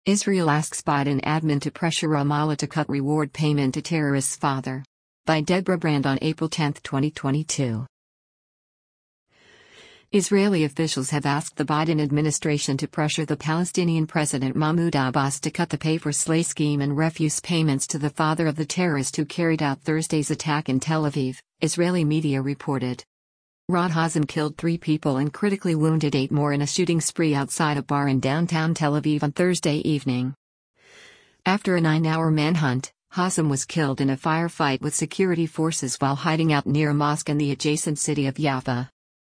Israel asks Biden admin to pressure Ramallah to cut reward payment to terrorist's father. By Deborah Brand on April 10, 2022. Israeli officials have asked the Biden administration to pressure the Palestinian President Mahmoud Abbas to cut the pay-for-slay scheme and refuse payments to the father of the terrorist who carried out Thursday's attack in Tel Aviv, Israeli media reported. Rod Hazem killed 3 people and critically wounded 8 more in a shooting spree outside a bar in downtown Tel Aviv on Thursday evening. After a 9-hour manhunt, Hazem was killed in a firefight with security forces while hiding out near a mosque in the adjacent city of Jaffa.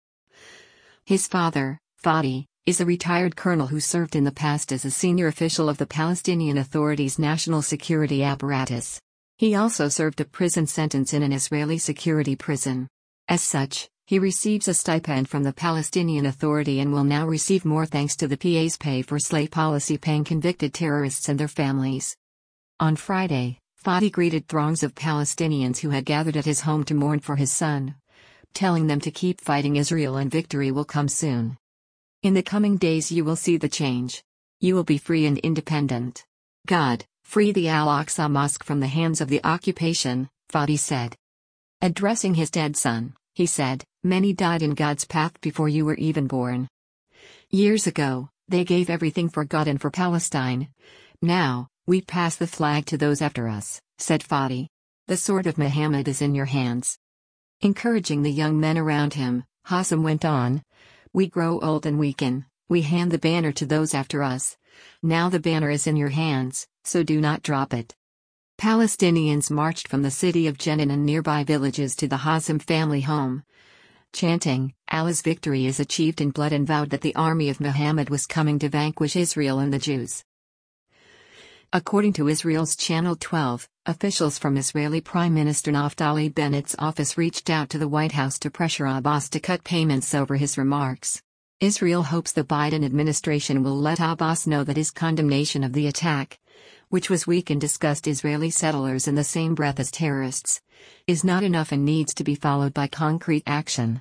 His father, Fadi, is a retired colonel who served in the past as a senior official of the Palestinian Authority's national security apparatus. He also served a prison sentence in an Israeli security prison. As such, he receives a stipend from the Palestinian Authority and will now receive more thanks to the PA's pay-for-slay policy paying convicted terrorists and their families. On Friday, Fadi greeted throngs of Palestinians who had gathered at his home to mourn for his son, telling them to keep fighting Israel and victory will come soon. In the coming days you will see the change. You will be free and independent. God, free the Al-Aqsa Mosque from the hands of the occupation, Fadi said. Addressing his dead son, he said, "Many died in God's path before you were even born. Years ago, they gave everything for God and for Palestine. Now, we pass the flag to those after us," said Fadi. "The sword of Muhammad is in your hands." Encouraging the young men around him, Hazem went on, "We grow old and weaken, we hand the banner to those after us. Now the banner is in your hands, so do not drop it." Palestinians marched from the city of Jenin and nearby villages to the Hazem family home, chanting, "Allah's victory is achieved in blood," and vowed that the army of Muhammad was coming to vanquish Israel and the Jews. According to Israel's Channel 12, officials from Israeli Prime Minister Naftali Bennett's office reached out to the White House to pressure Abbas to cut payments over his remarks. Israel hopes the Biden administration will let Abbas know that his condemnation of the attack, which was weak and discussed Israeli settlers in the same breath as terrorists, is not enough and needs to be followed by concrete action.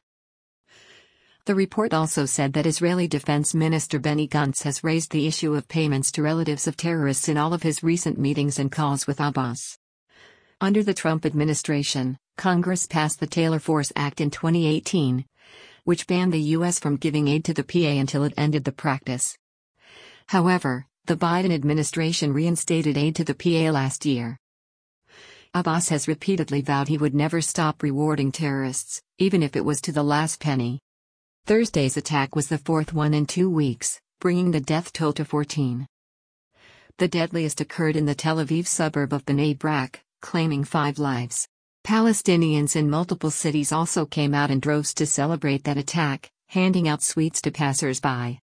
The report also said that Israeli Defense Minister Benny Gantz has raised the issue of payments to relatives of terrorists in all of his recent meetings and calls with Abbas. Under the Trump administration, Congress passed the Taylor Force Act in 2018, which banned the U.S. from giving aid to the PA until it ended the practice. However, the Biden administration reinstated aid to the PA last year. Abbas has repeatedly vowed he would never stop rewarding terrorists, even if it was to the last penny. Thursday's attack was the 4th one in 2 weeks, bringing the death toll to 14. The deadliest occurred in the Tel Aviv suburb of Bnei Brak, claiming 5 lives. Palestinians in multiple cities also came out in droves to celebrate that attack, handing out sweets to passers-by.